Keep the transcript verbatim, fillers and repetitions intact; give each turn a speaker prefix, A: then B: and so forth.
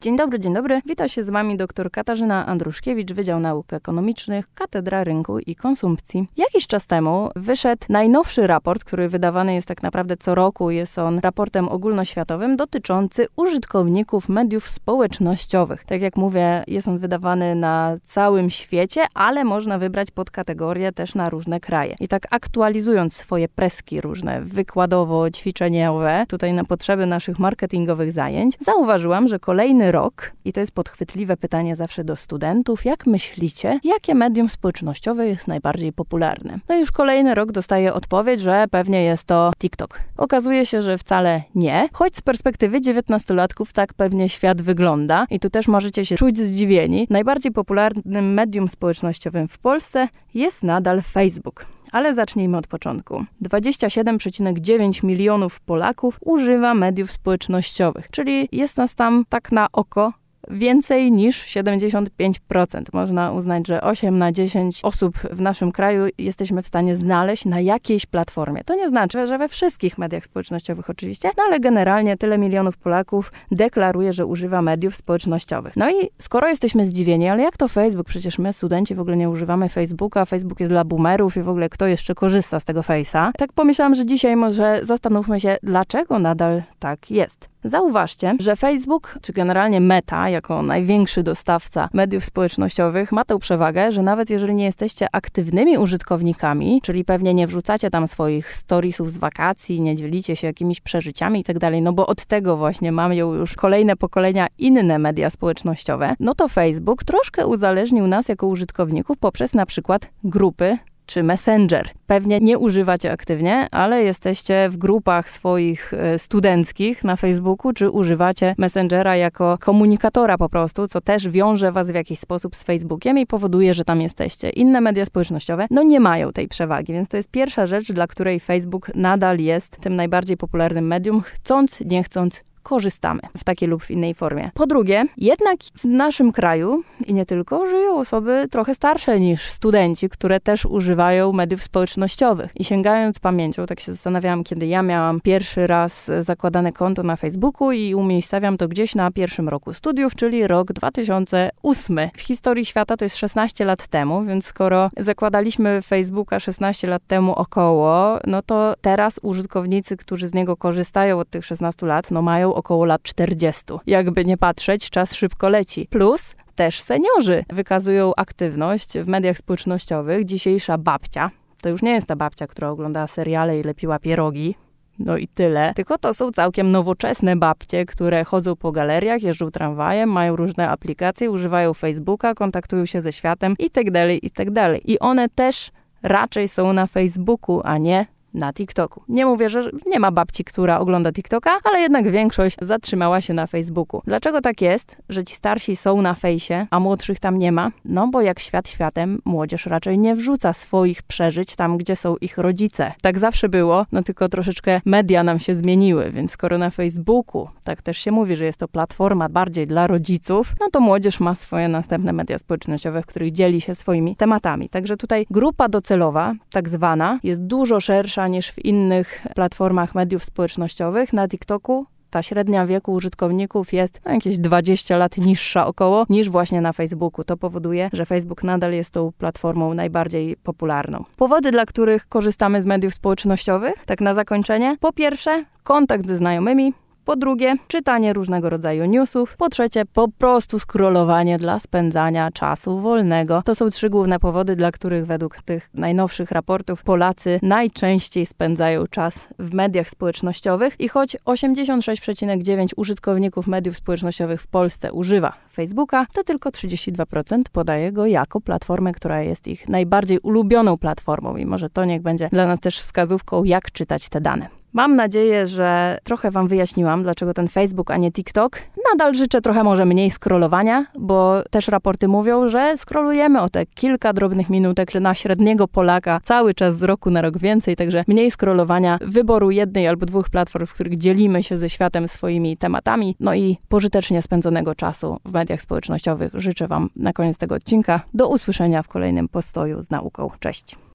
A: Dzień dobry, dzień dobry. Wita się z Wami dr Katarzyna Andruszkiewicz, Wydział Nauk Ekonomicznych, Katedra Rynku i Konsumpcji. Jakiś czas temu wyszedł najnowszy raport, który wydawany jest tak naprawdę co roku. Jest on raportem ogólnoświatowym dotyczący użytkowników mediów społecznościowych. Tak jak mówię, jest on wydawany na całym świecie, ale można wybrać podkategorie też na różne kraje. I tak aktualizując swoje preski różne, wykładowo-ćwiczeniowe, tutaj na potrzeby naszych marketingowych zajęć, zauważyłam, że kolejny rok, i to jest podchwytliwe pytanie zawsze do studentów, jak myślicie, jakie medium społecznościowe jest najbardziej popularne? No i już kolejny rok dostaję odpowiedź, że pewnie jest to TikTok. Okazuje się, że wcale nie, choć z perspektywy dziewiętnastolatków tak pewnie świat wygląda i tu też możecie się czuć zdziwieni. Najbardziej popularnym medium społecznościowym w Polsce jest nadal Facebook. Ale zacznijmy od początku. dwadzieścia siedem przecinek dziewięć milionów Polaków używa mediów społecznościowych, czyli jest nas tam tak na oko więcej niż siedemdziesiąt pięć procent. Można uznać, że osiem na dziesięć osób w naszym kraju jesteśmy w stanie znaleźć na jakiejś platformie. To nie znaczy, że we wszystkich mediach społecznościowych oczywiście, no ale generalnie tyle milionów Polaków deklaruje, że używa mediów społecznościowych. No i skoro jesteśmy zdziwieni, ale jak to Facebook? Przecież my, studenci, w ogóle nie używamy Facebooka, Facebook jest dla boomerów i w ogóle kto jeszcze korzysta z tego Face'a? Tak pomyślałam, że dzisiaj może zastanówmy się, dlaczego nadal tak jest. Zauważcie, że Facebook, czy generalnie Meta, jako największy dostawca mediów społecznościowych, ma tę przewagę, że nawet jeżeli nie jesteście aktywnymi użytkownikami, czyli pewnie nie wrzucacie tam swoich storiesów z wakacji, nie dzielicie się jakimiś przeżyciami i tak dalej, no bo od tego właśnie mają już kolejne pokolenia inne media społecznościowe, no to Facebook troszkę uzależnił nas jako użytkowników poprzez na przykład grupy czy Messenger. Pewnie nie używacie aktywnie, ale jesteście w grupach swoich studenckich na Facebooku, czy używacie Messengera jako komunikatora po prostu, co też wiąże was w jakiś sposób z Facebookiem i powoduje, że tam jesteście. Inne media społecznościowe, no nie mają tej przewagi, więc to jest pierwsza rzecz, dla której Facebook nadal jest tym najbardziej popularnym medium, chcąc, nie chcąc, korzystamy w takiej lub w innej formie. Po drugie, jednak w naszym kraju i nie tylko żyją osoby trochę starsze niż studenci, które też używają mediów społecznościowych. I sięgając pamięcią, tak się zastanawiałam, kiedy ja miałam pierwszy raz zakładane konto na Facebooku i umiejscawiam to gdzieś na pierwszym roku studiów, czyli rok dwa tysiące ósmy. W historii świata to jest szesnaście lat temu, więc skoro zakładaliśmy Facebooka szesnaście lat temu około, no to teraz użytkownicy, którzy z niego korzystają od tych szesnastu lat, no mają około lat czterdziestu. Jakby nie patrzeć, czas szybko leci. Plus też seniorzy wykazują aktywność w mediach społecznościowych. Dzisiejsza babcia, to już nie jest ta babcia, która oglądała seriale i lepiła pierogi, no i tyle. Tylko to są całkiem nowoczesne babcie, które chodzą po galeriach, jeżdżą tramwajem, mają różne aplikacje, używają Facebooka, kontaktują się ze światem i tak dalej, i tak dalej. I one też raczej są na Facebooku, a nie na TikToku. Nie mówię, że nie ma babci, która ogląda TikToka, ale jednak większość zatrzymała się na Facebooku. Dlaczego tak jest, że ci starsi są na fejsie, a młodszych tam nie ma? No bo jak świat światem, młodzież raczej nie wrzuca swoich przeżyć tam, gdzie są ich rodzice. Tak zawsze było, no tylko troszeczkę media nam się zmieniły, więc skoro na Facebooku, tak też się mówi, że jest to platforma bardziej dla rodziców, no to młodzież ma swoje następne media społecznościowe, w których dzieli się swoimi tematami. Także tutaj grupa docelowa, tak zwana, jest dużo szersza niż w innych platformach mediów społecznościowych. Na TikToku ta średnia wieku użytkowników jest no, jakieś dwadzieścia lat niższa około niż właśnie na Facebooku. To powoduje, że Facebook nadal jest tą platformą najbardziej popularną. Powody, dla których korzystamy z mediów społecznościowych, tak na zakończenie. Po pierwsze, kontakt ze znajomymi. Po drugie, czytanie różnego rodzaju newsów. Po trzecie, po prostu scrollowanie dla spędzania czasu wolnego. To są trzy główne powody, dla których według tych najnowszych raportów Polacy najczęściej spędzają czas w mediach społecznościowych. I choć osiemdziesiąt sześć przecinek dziewięć procent użytkowników mediów społecznościowych w Polsce używa Facebooka, to tylko trzydzieści dwa procent podaje go jako platformę, która jest ich najbardziej ulubioną platformą. I może to niech będzie dla nas też wskazówką, jak czytać te dane. Mam nadzieję, że trochę wam wyjaśniłam, dlaczego ten Facebook, a nie TikTok. Nadal życzę trochę może mniej scrollowania, bo też raporty mówią, że scrollujemy o te kilka drobnych minutek, że na średniego Polaka cały czas z roku na rok więcej, także mniej scrollowania, wyboru jednej albo dwóch platform, w których dzielimy się ze światem swoimi tematami, no i pożytecznie spędzonego czasu w mediach społecznościowych. Życzę wam na koniec tego odcinka. Do usłyszenia w kolejnym postoju z nauką. Cześć!